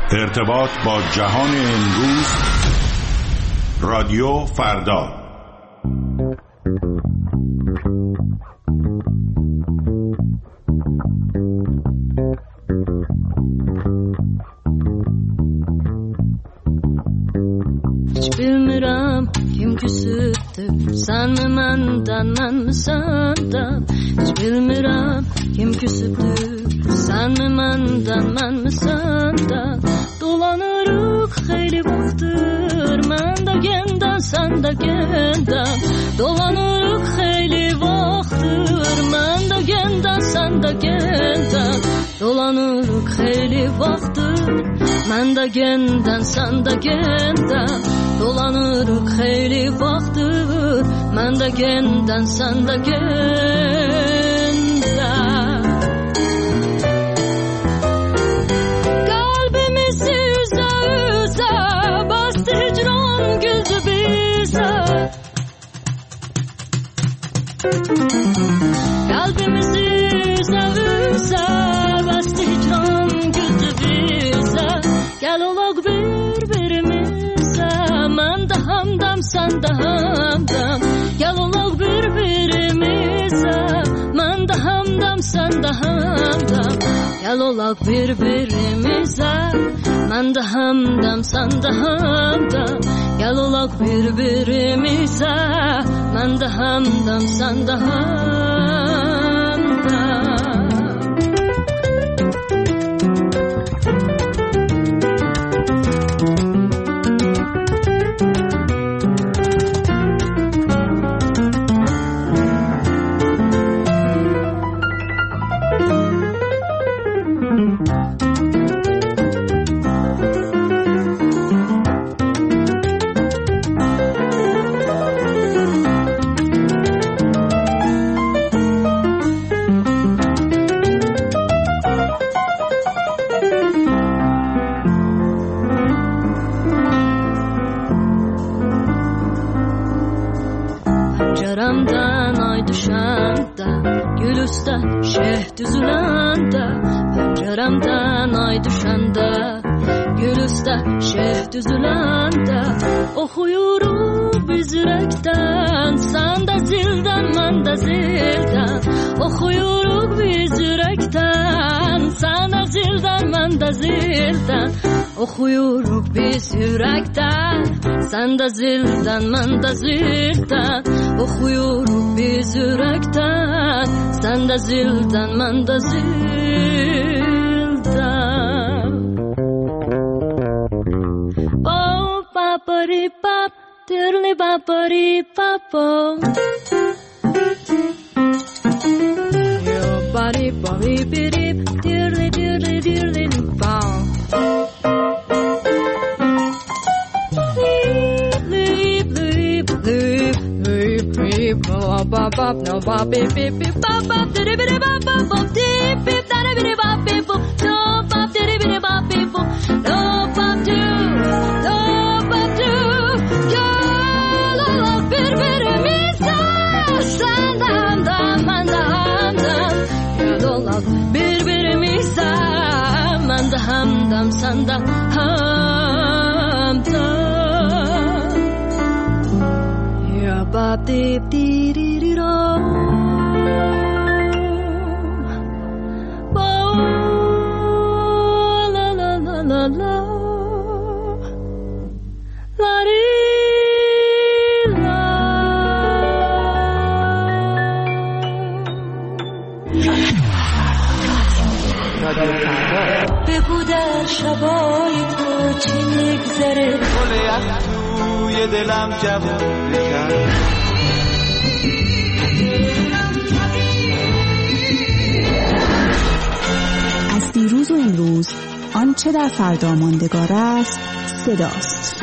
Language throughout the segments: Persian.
ارتباط با جهان امروز، رادیو فردا. Hiç bilmirəm kim küsübdür, sen mi menden, men mi senden? Hiç bilmirəm kim küsübdür, sen mi menden, men mi senden? Dolanırıq xeyli vaxtdır, mən də genden, sen də genden. Dolanırıq xeyli vaxtdır, mən də genden, sen də genden. Dolanırıq xeyli vaxtdır, mən də genden, sen də genden. Dolanırıq xeyli vaxtdır, mən də genden, sen də genden. Qalbimizi üzə üzə bastı hicran güldü bizə. Qalbimizi üzə üzə bastı hicran güldü bizə. Gəl olaq bir-birimizə, mən də hamdam, sən də hamdam. Gəl olaq bir-birimizə, mən də hamdam, sən də hamdam. Gəl olaq bir-birimizə, mən də hamdam, sən də hamdam. Gəl olaq bir-birimizə, mən də hamdam, sən də hamdam. Pəncərəmdən ay düşəndə, gül üstə şeh düzüləndə. Pəncərəmdən ay düşəndə, gül üstə şeh düzüləndə. Oxuyuruq biz ürəkdən, sən də zildən, mən də zildən. Oxuyuruq biz ürəkdən, sən də zildən, mən də zildən. Oxuyuruq biz ürəkdən, sən də zildən, mən də zildən. Oxuyuruq biz ürəkdən, sən də zildən, mən də zildən. Bop papari pap, tirli papari papo. Yo bari bari biri, tirli tirli tirli pam. Bop bop no bop beep beep beep bop bop diddy biddy bop bop bop deep beep daddy biddy bop beep boop no bop diddy biddy bop beep boop no bop do gel olaq bir-birimizə, sən də hamdam, mən də hamdam. Gel olaq bir-birimizə, mən də hamdam, sən də hamdam. Ya bop deep dee dee dee do. La la la la la. La dee la. بگو در شبای تو چی میگذره، گل یخ توی دلم جواب بکن. از دیروز و امروز آنچه در فردا ماندگار است صداست.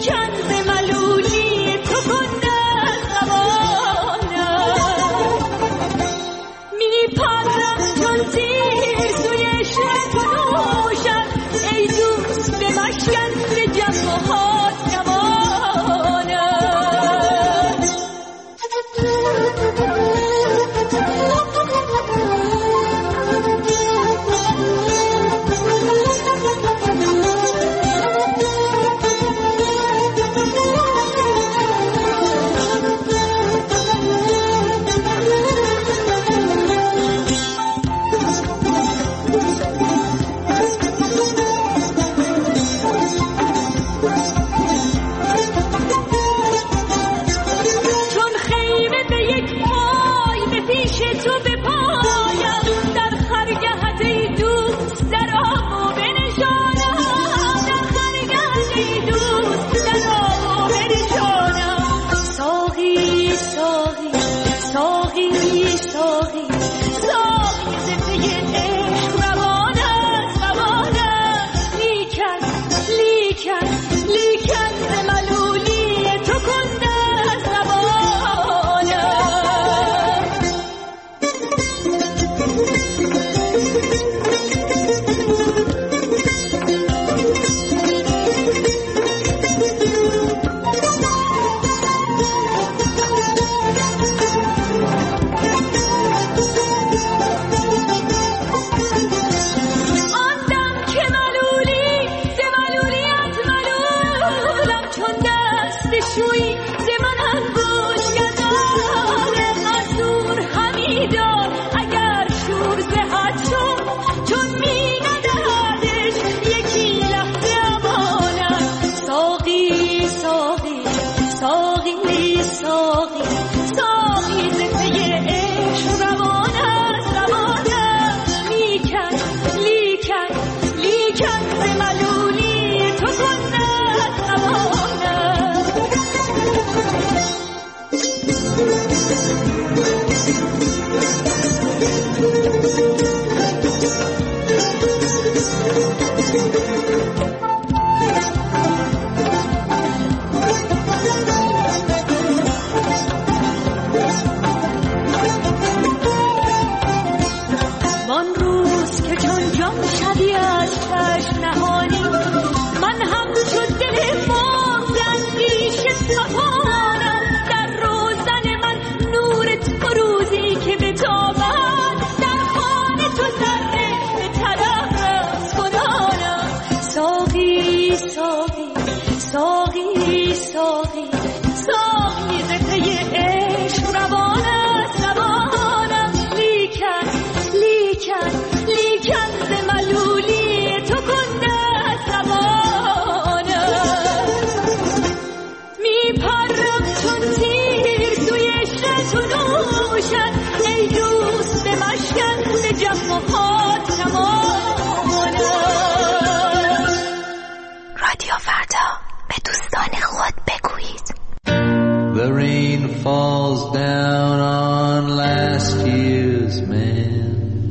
The rain falls down on last year's man.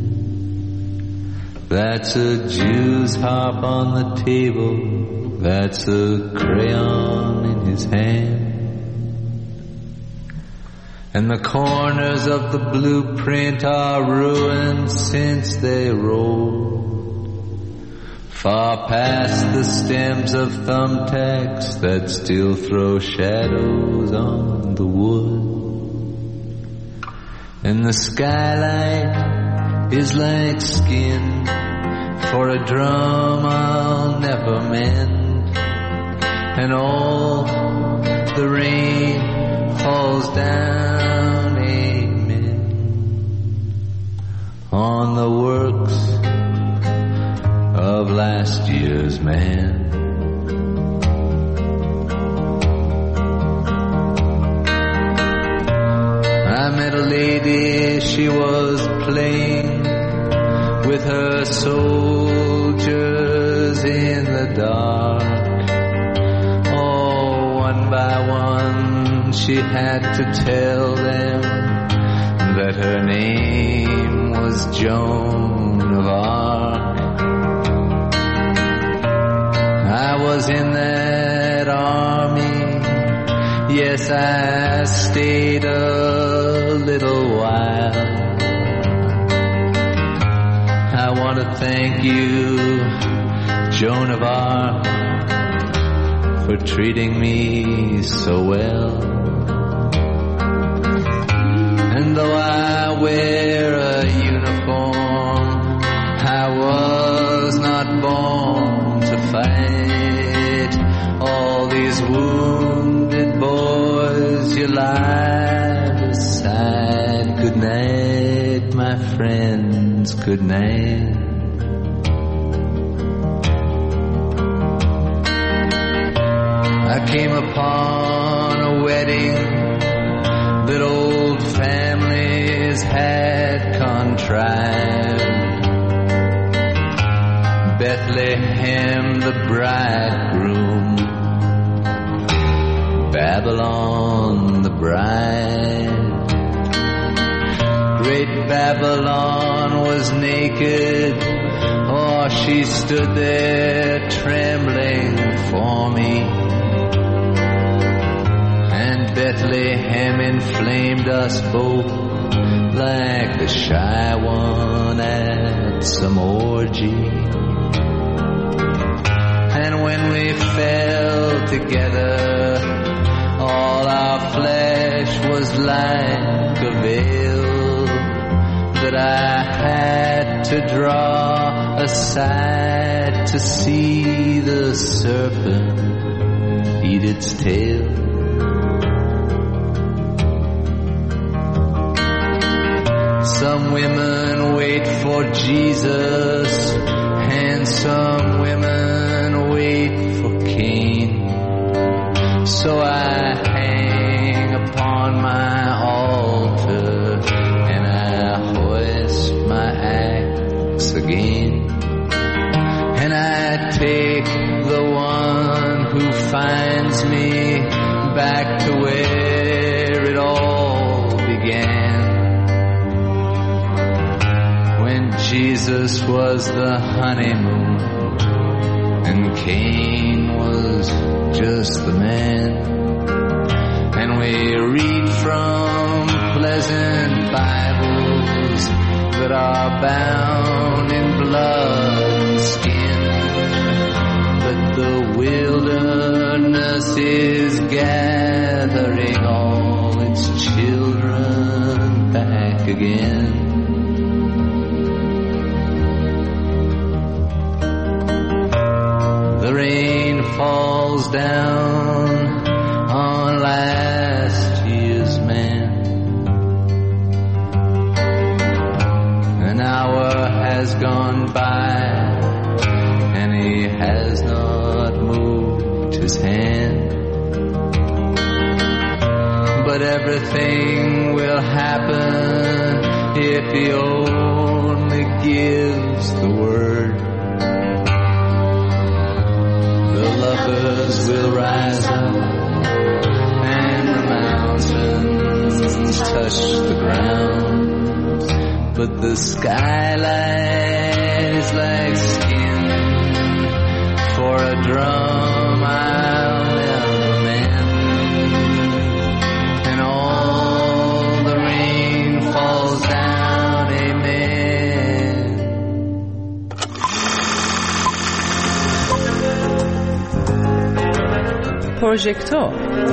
That's a Jew's harp on the table. That's a crayon in his hand. And the corners of the blueprint are ruined since they rolled far past the stems of thumbtacks that still throw shadows on the wood. And the skylight is like skin for a drum I'll never mend. And all the rain falls down, amen, on the works of last year's man. I met a lady, she was playing with her soldiers in the dark. Oh, one by one she had to tell them that her name was Joan of Arc. I was in that army yes, I stayed a little while. I want to thank you, Joan of Arc, for treating me so well. And though I wear a uniform, I was not born to fight. All these wounded boys you lie beside. Good night, my friends, good night. I came upon a wedding that old families had contrived. Bethlehem the bridegroom, Babylon the bride. Great Babylon was naked, oh, she stood there trembling for me. And Bethlehem inflamed us both like the shy one at some orgy. And when we fell together, all our flesh was like a veil that I had to draw aside to see the serpent eat its tail. Some women wait for Jesus, and some women wait for Cain. So I hang upon my altar, and I hoist my axe again. And I take the one who finds me back to where it all began. When Jesus was the honeymoon, and Cain was just the man. And we read from pleasant Bibles that are bound in blood and skin. But the wilderness is gathering all its children back again. The rain falls down on last year's man. An hour has gone by, and he has not moved his hand. But everything will happen if he only gives the word. The lovers will rise up, and the mountains touch the ground. But the skyline is like skin for a drum I'll never mend. And all the rain falls down, amen. پروژکتور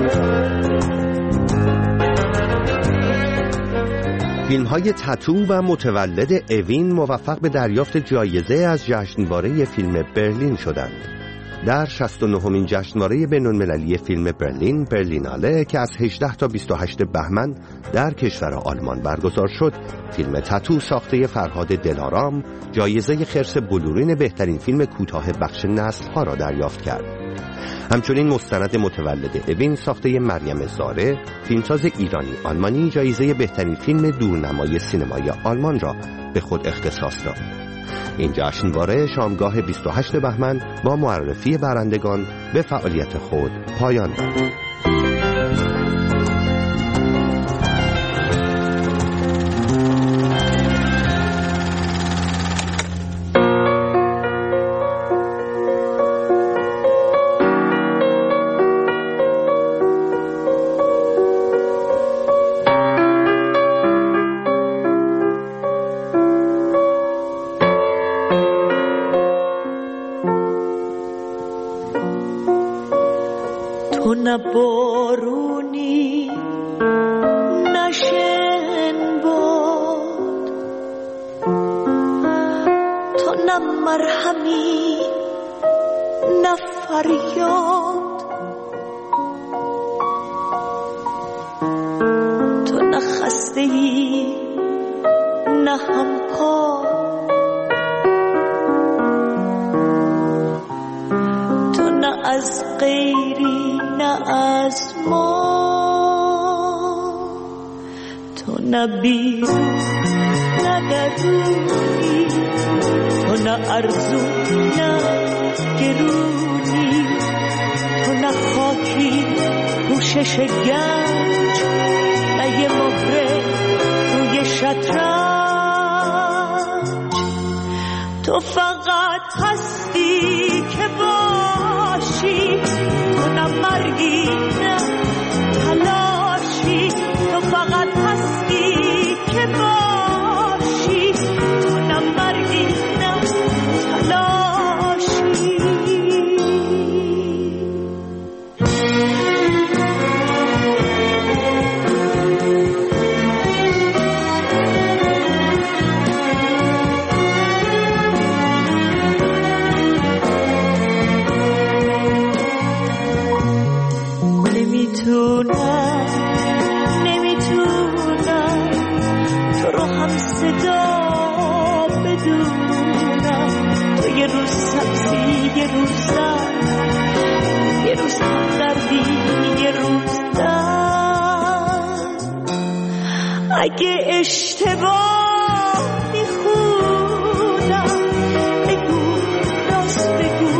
فیلم‌های تتو و متولد اوین موفق به دریافت جایزه از جشنواره فیلم برلین شدند. در 69مین جشنواره بین‌المللی فیلم برلین، برلیناله، که از 18 تا 28 بهمن در کشور آلمان برگزار شد، فیلم تتو ساخته فرهاد دلارام جایزه خرس بلورین بهترین فیلم کوتاه بخش نسل‌ها را دریافت کرد. همچنین مستند متولد اوین ساخته مریم زاره، فیلمساز ایرانی آلمانی، جایزه بهترین فیلم دورنمای سینمای آلمان را به خود اختصاص داد. این جشنواره شامگاه 28 بهمن با معرفی برندگان به فعالیت خود پایان یافت. تو نه بارونی نه شنباد، تو نه مرهمی نه فریاد، تو نه خسته‌ای نه همپا، تو نه از غیری نه از ما، تو نه بیرون نه درونی، تو نه ارزو نه گرونی، تو نه خاکی پوشش گنج نه یه مهره روی شطرنج، تو فقط هستی که باشی، تو نه مرگی نه تلاشی، تو فقط هستی که باشی، تو نه مرگی نه تلاشی. نمیتونم تو رو هم صدا بدونم، تو یه روز سبزی یه روز زن، یه روز دردی یه روز درد، اگه اشتباه میخونم بگو راست بگو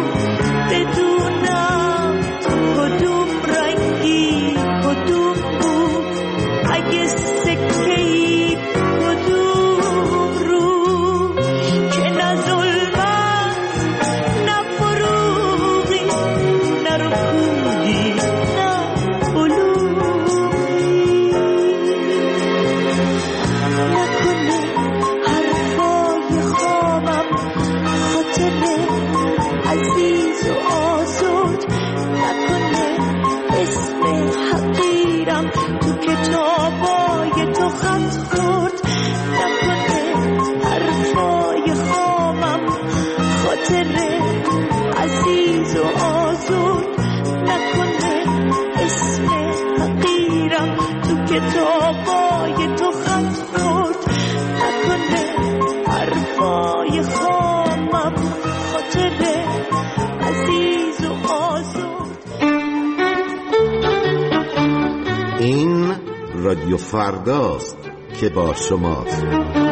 بدونم کدوم رنگی کدوم بود، اگه سکه‌ای کدوم رو، که نه ظلمت نه فروغی نه رکودی نه بلوغی، نکنه حرفای خوابم خاطر عزیز و آزاد، نکنه اسم حقیرم تو کتابای تو خط خورد، نکنه حرفای خوابم خاطر عزیز و آزاد، نکنه اسم حقیرم تو کتابای تو خط خورد، نکنه حرفای خوابم خاطر عزیز و آزاد. این رادیو فرداست که با شماست.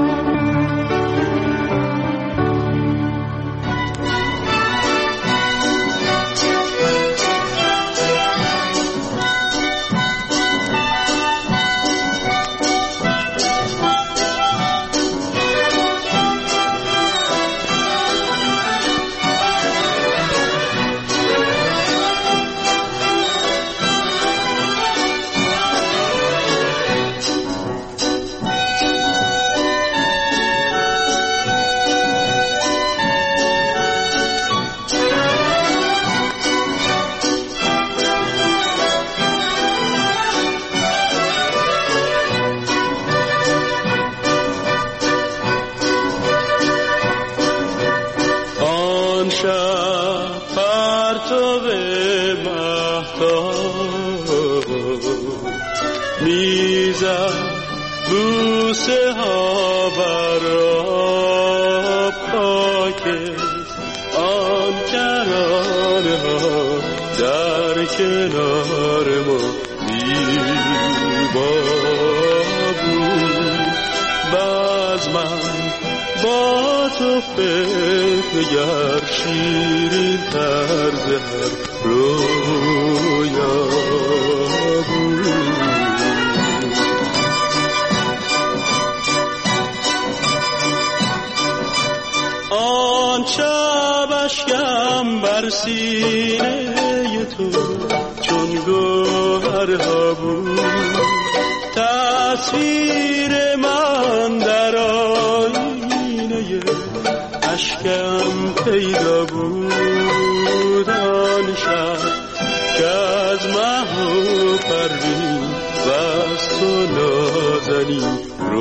بوسه ها برا پاکت، آن کرانه ها در کنار ما زیبا بود. باز من با تو فکر شیرین طرز هر رویا بود. آن شب اشکم بر سینه تو چون گوهرها بود، تصویر من در آینه اشکم پیدا بود. آن شب که از از مه و پروین و از تو نازنین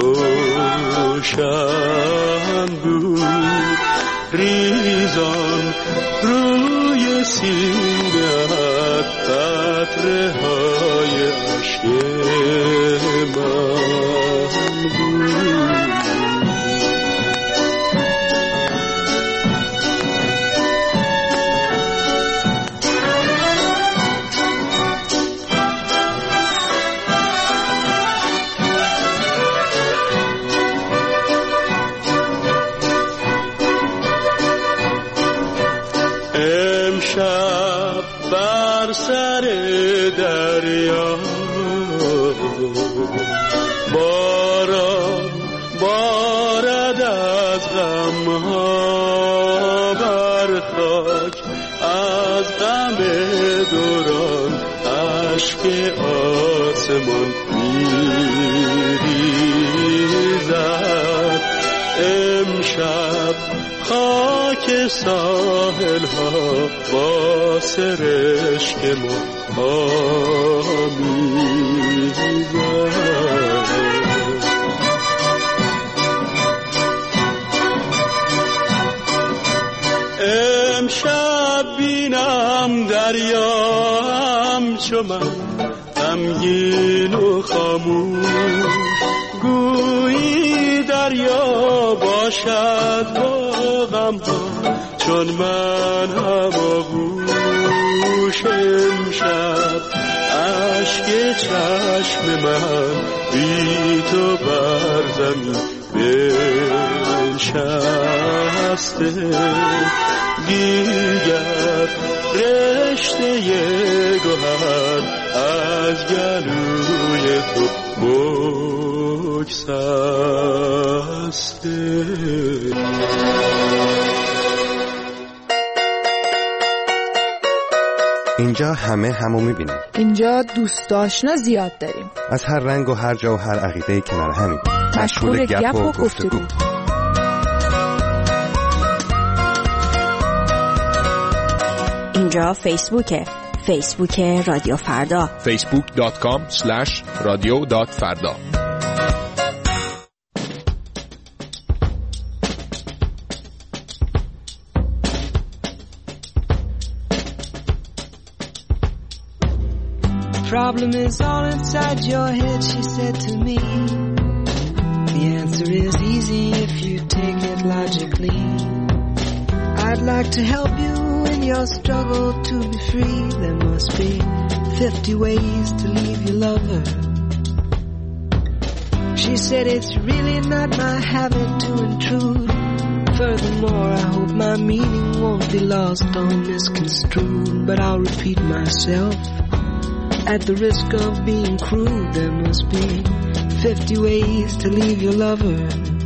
روشن بود. ریزان روی سینه‌ات قطره های عشق من بود. امشب بر سر دریا باران بارد از غمها بر خاک، از غم دوران اشک آسمان میریزد. امشب خاک ساحل ها با سرشک ما آمیزد. امشب بینم دریا همچو من غمگین و خاموش، گویی دریا باشد با غمها چون من هماغوش. امشب اشک چشم من بی تو بر زمین بنشسته، دیگر رشته گوهر از گلوی تو بگسسته. اینجا همه همو میبینیم. اینجا دوست آشنا زیاد داریم، از هر رنگ و هر جا و هر عقیده کنار همین، مشغول گپ و گفتگو. اینجا فیسبوک رادیو فردا، facebook.com/radio.farda. Problem is all inside your head, she said to me. The answer is easy if you take it logically. I'd like to help you in your struggle to be free. There must be 50 ways to leave your lover. She said it's really not my habit to intrude. Furthermore, I hope my meaning won't be lost or misconstrued. But I'll repeat myself at the risk of being crude. There must be 50 ways to leave your lover.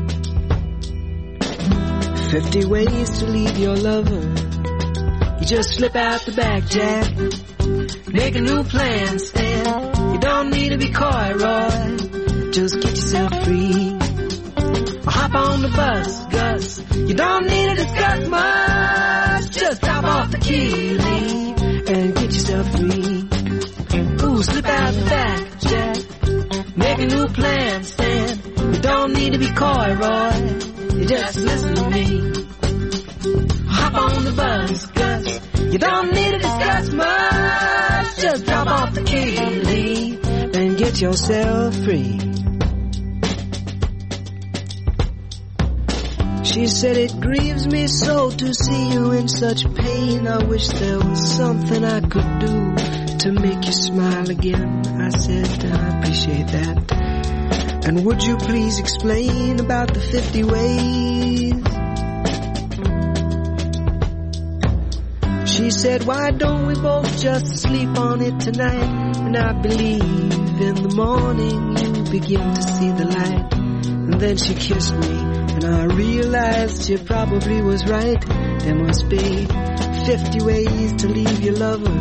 50 ways to leave your lover. You just slip out the back, Jack. Make a new plan, Stan. You don't need to be coy, Roy. Just get yourself free. Or hop on the bus, Gus. You don't need to discuss much. Just drop off the key, leave, and get yourself free. Ooh, slip out the back, Jack. Make a new plan, Stan. You don't need to be coy, Roy. You just listen to me. Hop on the bus, Gus. You don't need to discuss much. Just drop off the key, leave, and get yourself free. She said it grieves me so to see you in such pain. I wish there was something I could do to make you smile again. I said I appreciate that. And would you please explain about the 50 ways? She said, why don't we both just sleep on it tonight? And I believe in the morning you begin to see the light. And then she kissed me, and I realized she probably was right. There must be 50 ways to leave your lover.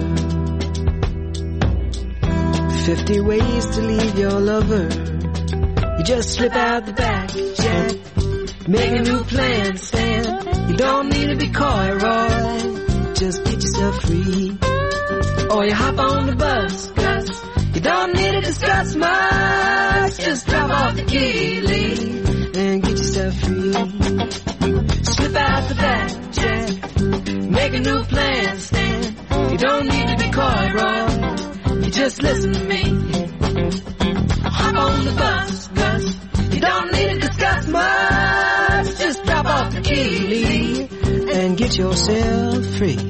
50 ways to leave your lover. You just slip out the back, Jack. Make a new plan, Stan. You don't need to be coy, Roy. Just get yourself free. or you hop on the bus, 'cause you don't need to discuss much. Just drop off the key, leave, and get yourself free. Slip out the back, Jack, make a new plan, Stan. You don't need to be coy, Roy, you just listen to me. Hop on the bus, 'cause you don't need to discuss much. Just drop off the key, leave, and get yourself free.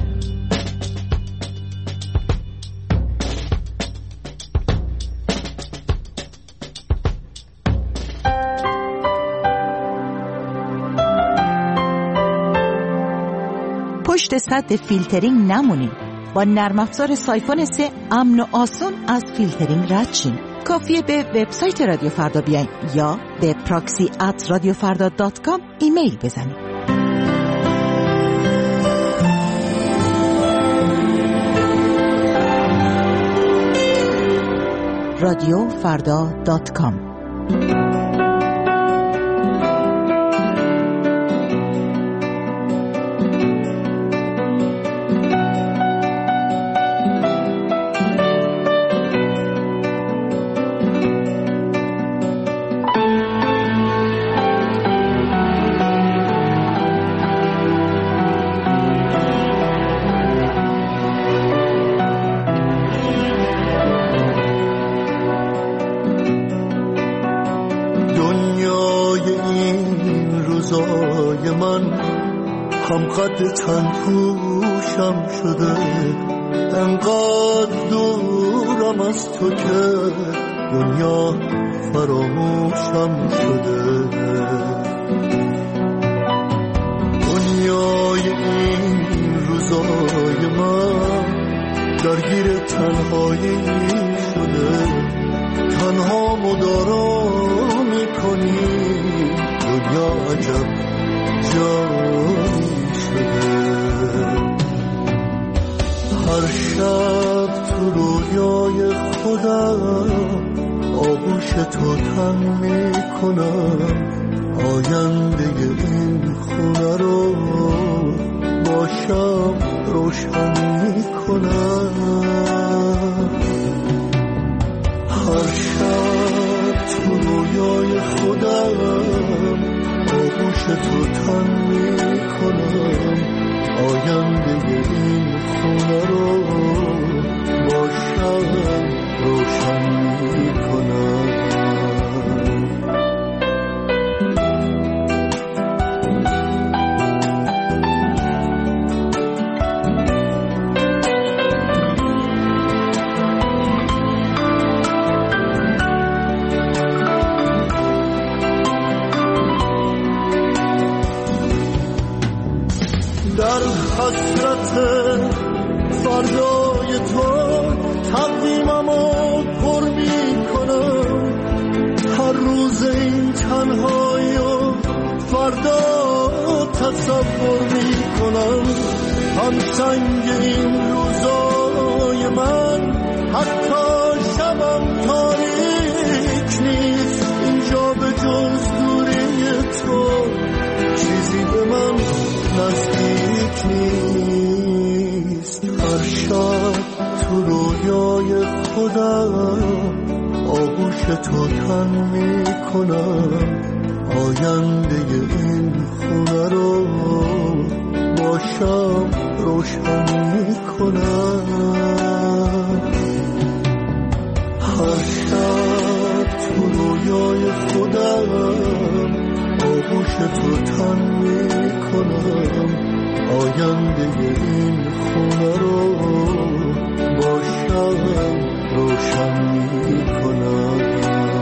پشت سد فیلترینگ نمونید. با نرم افزار سایفون 3 امن و آسان از فیلترینگ رد شین. کافیه به وبسایت رادیو فردا بیاین یا به proxy@radiofarda.com ایمیل بزنید. radiofarda.com قد تن پوشم شده، انقدر دورم از تو که دنیا فراموشم شده. دنیای این روزای من درگیر تنهایی شده، تنها مدارا میکنی دنیا عجب جایی هر شب تو رویای خودم آغوش تو تن میکنم، آینده این خونه رو باشم روشن میکنم. هر شب تو رویای خودم آغوش تو تن میکنم، آینده این خونه رو باشم روشن میکنم. در حسرت فردای تو تقویممو پر میکنم، هر روز این تنهایی و فردا تصور میکنم. هم سنگ این روزای من حتی شبم تاریک نیست، اینجا به جز دوری تو چیزی به من نزدیک نیست. هر شب تو رویای خودم آغوش تو تن میکنم، آینده این خونه رو باشم روشن میکنم. هر شب تو رویای خودم آغوش تو تن میکنم، آینده این خونه رو باشم روشن میکنم.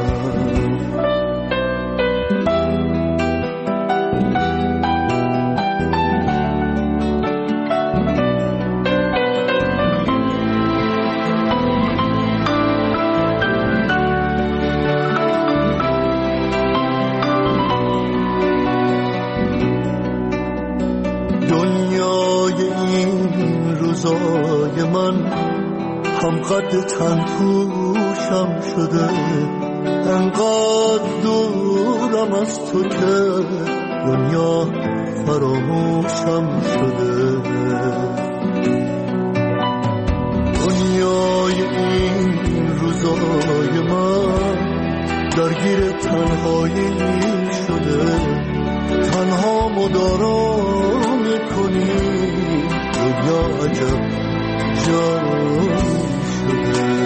روزای من هم قد تن پوشم شده، انقدر دورم از تو که دنیا فراموشم شده. تنهایی شده، تنها مدارا میکنی، دنیا عجب جایی شده.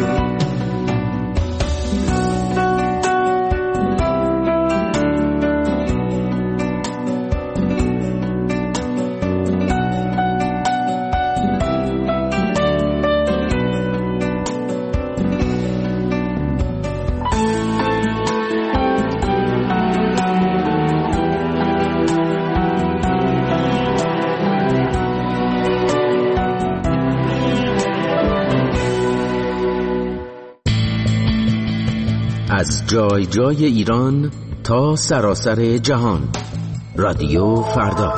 از جای جای ایران تا سراسر جهان، رادیو فردا.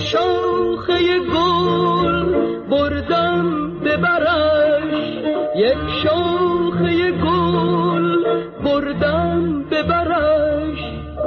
شاخه گل بردم ببرش، یک شاخه گل بردم ببرش.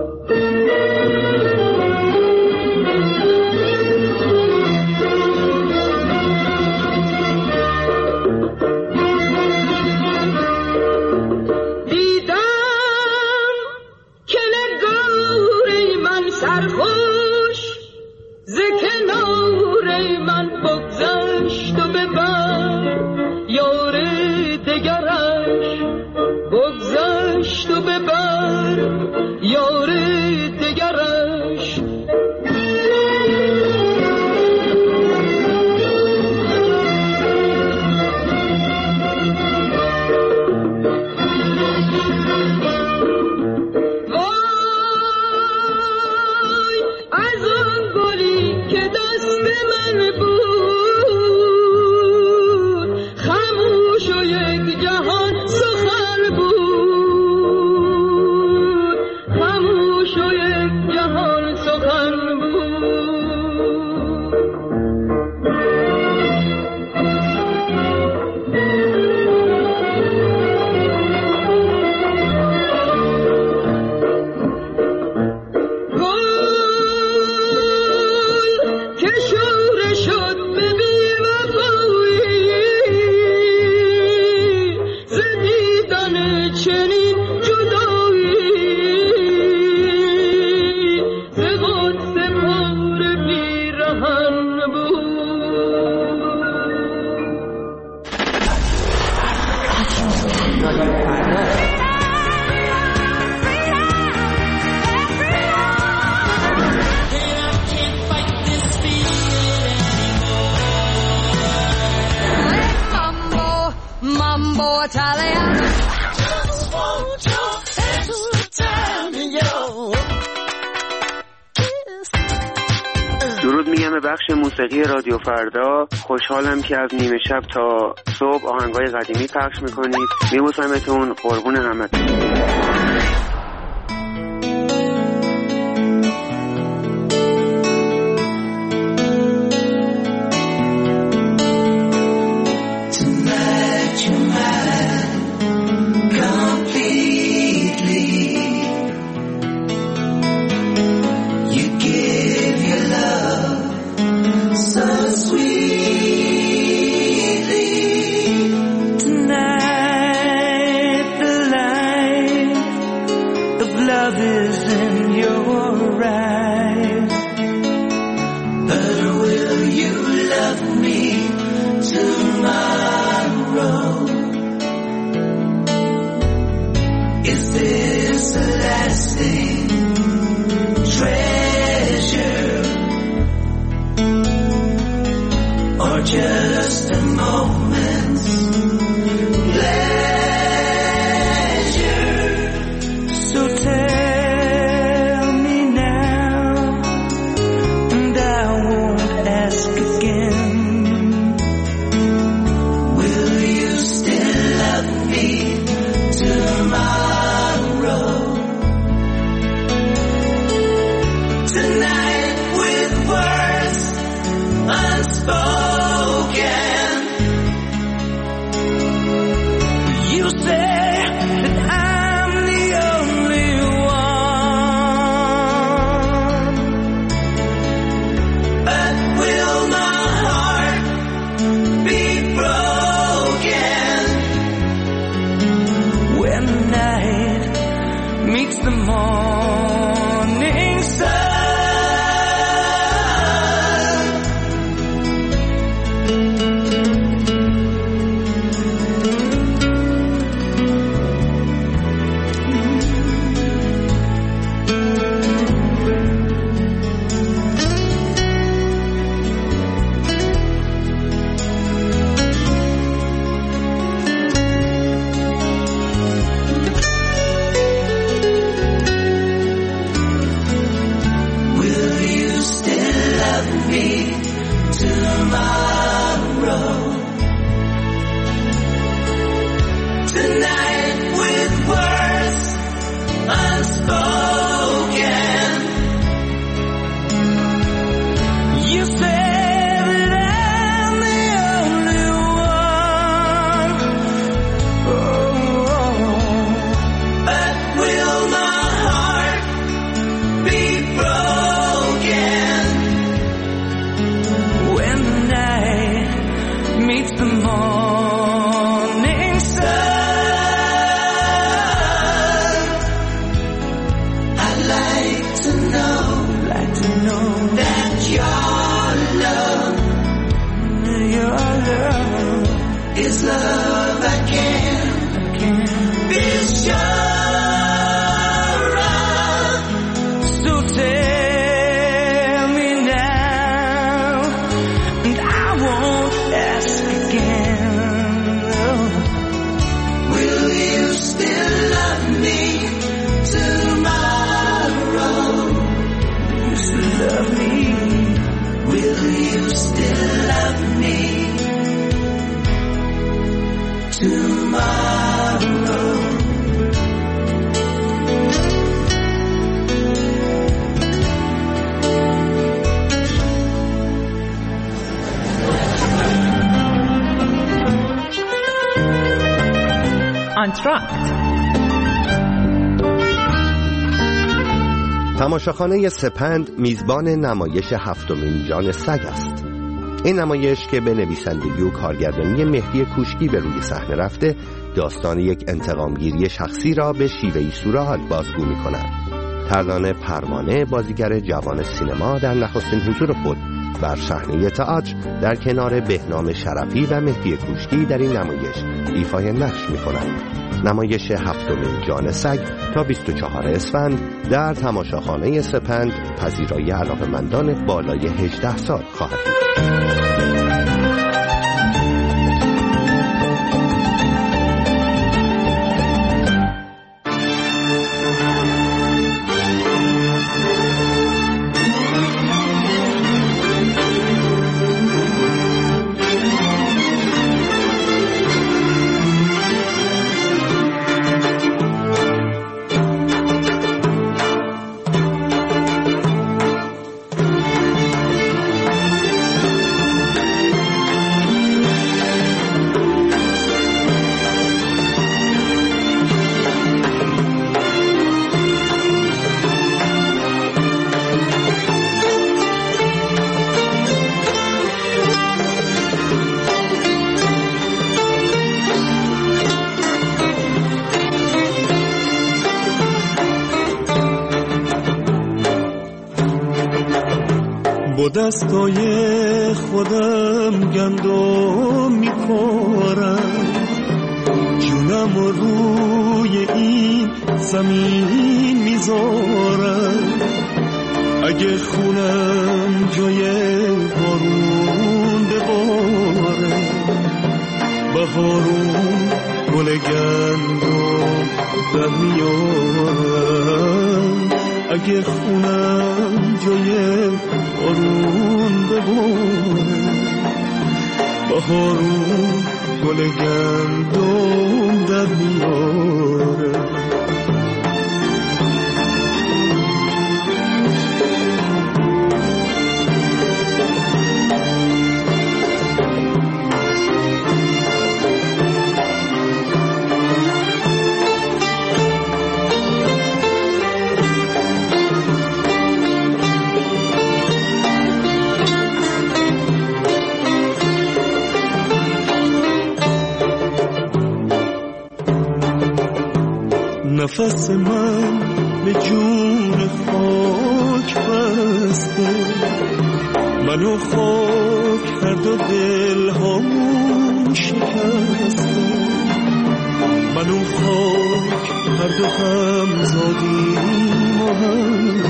درود میگم به بخش موسیقی رادیو فردا. خوشحالم که از نیمه شب تا صبح آهنگای قدیمی پخش میکنید. میبوسمتون، قربون همتون. Just a moment's pleasure. So tell me now, and I won't ask again. Will you still love me tomorrow? know that your love is love again. Be sure of. So tell me now, and I won't ask again. Will you still love me tomorrow? You still love me? Will you still love me tomorrow? آنتراکت. تماشاخانه سپند میزبان نمایش هفتمین جان سگ است. این نمایش که به نویسندگی و کارگردانی مهدی کوشکی به روی صحنه رفته، داستان یک انتقامگیری شخصی را به شیوهی سورئال بازگو می‌کند. ترانه پروانه، بازیگر جوان سینما، در نخستین حضور خود بر صحنه تئاتر در کنار بهنام شرفی و مهدی کوشکی در این نمایش ایفای نقش می‌کند. نمایش هفتمین جان سگ تا 24 اسفند در تماشاخانه سپند پذیرای علاقه‌مندان بالای 18 سال خواهد بود. با دستای خودم گندم میخورم، جونم روی این زمین میذارم. اگه خونم جای بارون بباره، بهارون گل گندم در میارم. اگه خونم جای بارون بباره، بهارون گل گندم در میاره. نفس من به جون خاک بسته، منو خاک کرد و دل هامون شکسته. منو خاک کرد و هم زادیم و هم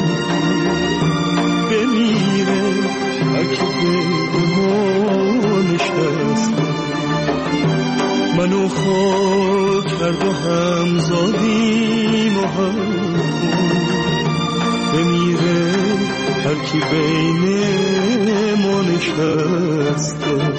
بمیره اگه به ما نشسته. منو خاک کرد و هم زادیم و هم بمیره هر کی بین ما نشسته.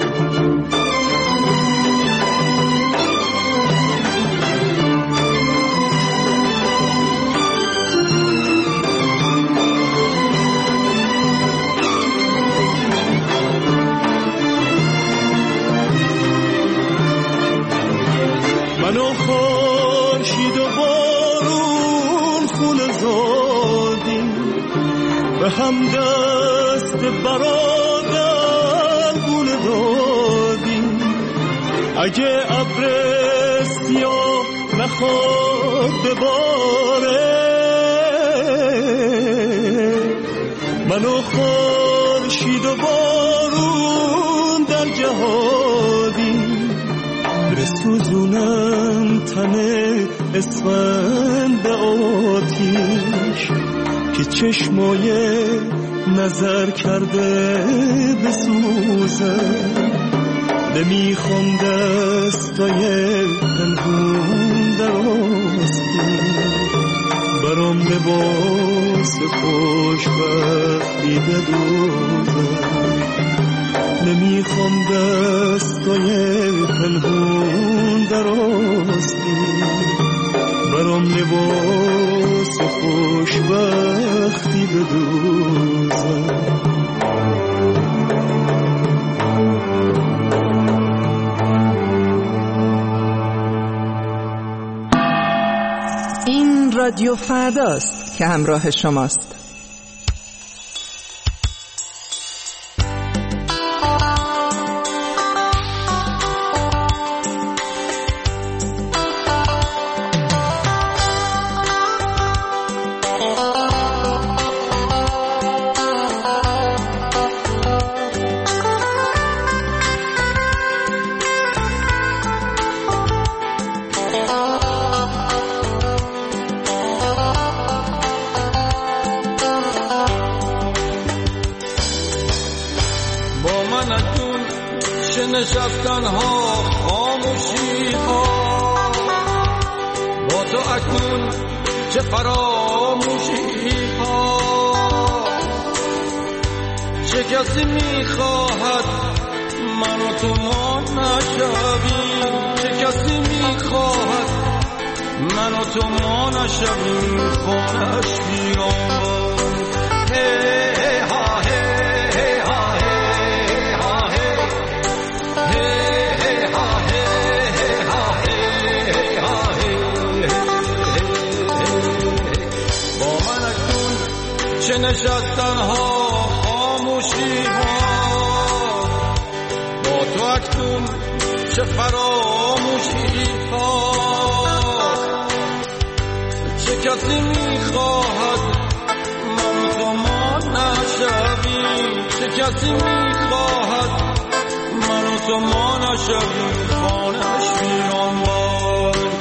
منو خورشید و بارون خونه زادیم، به هم دست برادر گونه دادیم. اگه ابر سیاه نخواد بباره، من من و خورشید و بارون در جهادی بسوزونم تن اسفند آتیش که چشمای نظر کرده بسوزه. نمیخوام دستای پنهون در آستین برام لباس خوشبختی بدوزه. نمیخوام دستای پنهون در آستین برام لباس خوشبختی بدوزه. این رادیو فرداست که همراه شماست. نشستن ها خاموشی ها با تو اکنون چه فراموشی ها. چه کسی میخواهد من و تو ما نشویم، چه کسی میخواهد من و تو ما نشویم، خانش بیرون. چه نشستن ها خاموشی ها با تو اکنون چه فراموشی ها. چه کسی میخواهد من و تو ما نشویم، چه کسی میخواهد من و تو ما نشویم، خانش بیرون باد.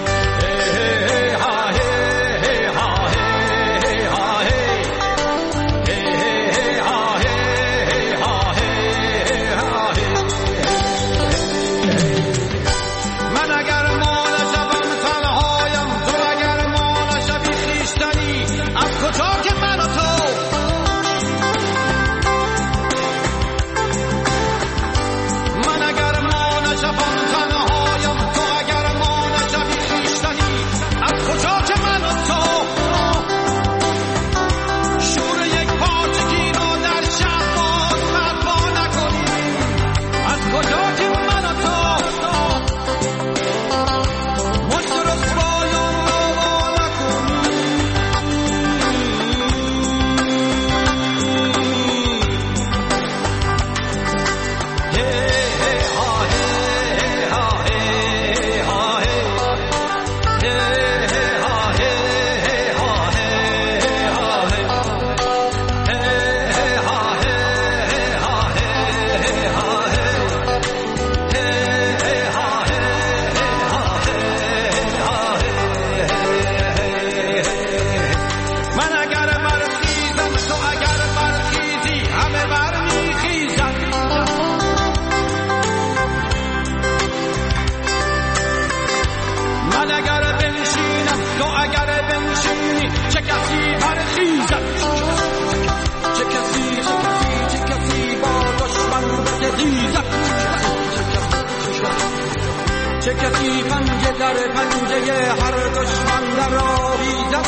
چه کسی پنجه در پنجه هر دشمن در آویزد.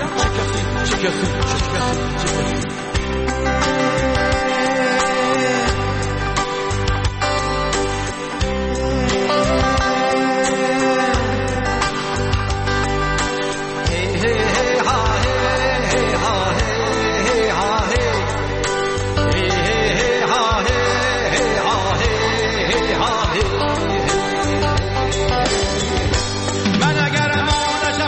چه کسی من اگر ما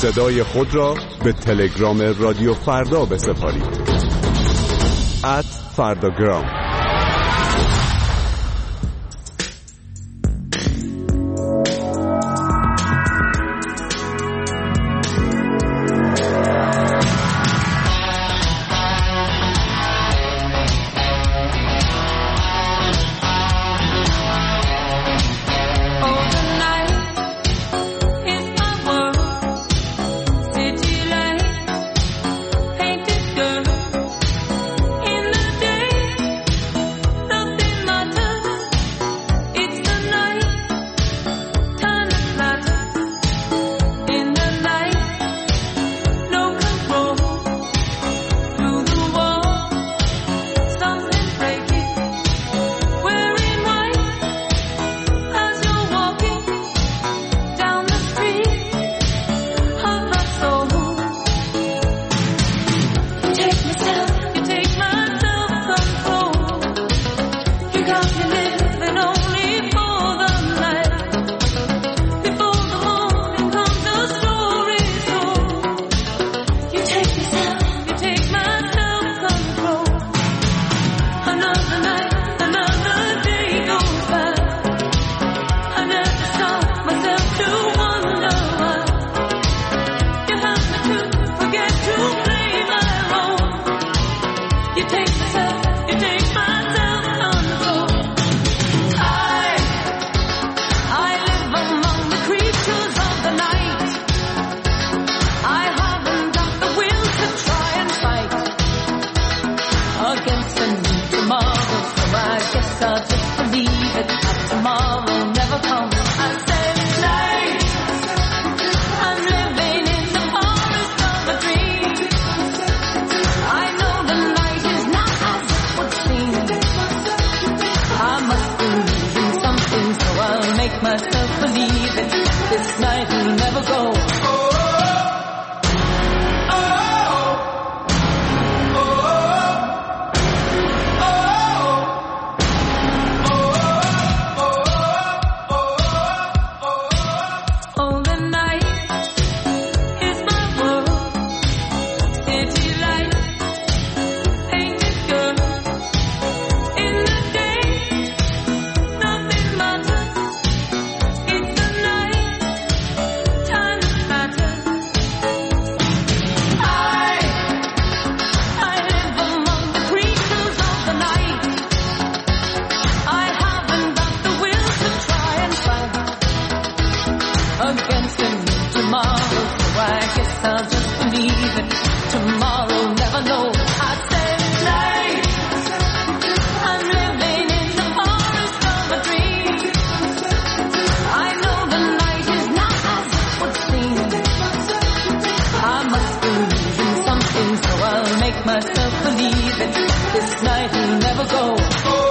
صدای خود را به تلگرام رادیو فردا بسپارید. @فرداگرام. Myself believe it. This night will never go.